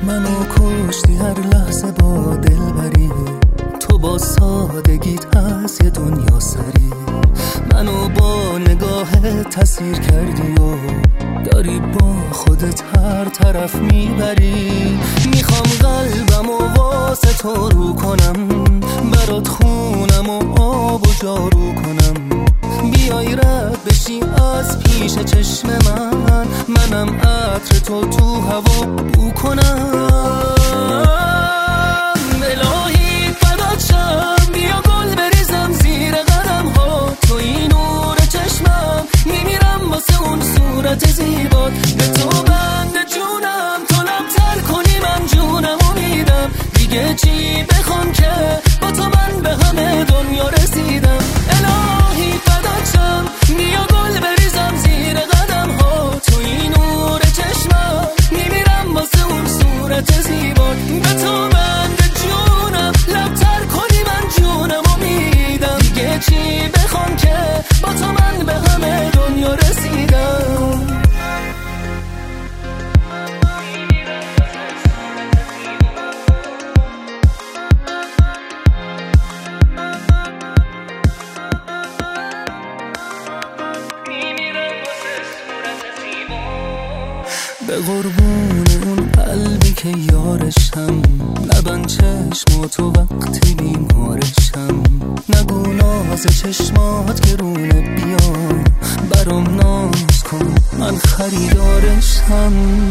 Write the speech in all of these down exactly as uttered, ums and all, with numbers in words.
منو کشتی هر لحظه با دلبری، تو با سادگیت از یه دنیا سری. منو با نگاهت تسیر کردی و داری با خودت هر طرف میبری. میخوام قلبمو واسه تو رو کنم، برات خونم و آب و جارو کنم. بیای رد بشی از پیش چشم من، منم عطر تو تو هوا بو کنم. الهی فدات شم، بیا گل بریزم زیر قدم ها. تو این نور چشمم، میمیرم واسه اون صورت زیبات. به تو بند جونم، تو لبتر کنی من جونم و میدم. دیگه چی بخوام که با تو من به همه دنیا رسیدم. الهی فدات شم، بیا گل بریزم زیر قدم ها. تو این نور چشمم، میمیرم واسه اون صورت زیبات. به تو بند جونم، لبتر کنی من جونم و میدم. دیگه چی بخوام که با تو من به همه دنیا رسیدم. به قربون اون قلبی که یارشم، نبند چشم تو وقتی بیمارشم. نگو ناز چشمات گرونه، بیا برام ناز کن من خریدارشم.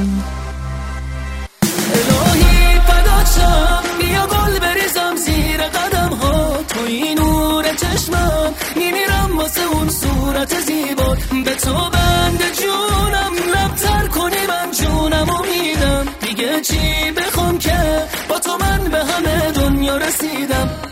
الهی فدات شم، بیا گل بریزم زیر قدم ها. تو این نور چشمم، میمیرم واسه اون صورت زیبات. به تو بند جونم، لبتر کنی من جونم و میدم. دیگه چی بخوام که با تو من به همه دنیا رسیدم.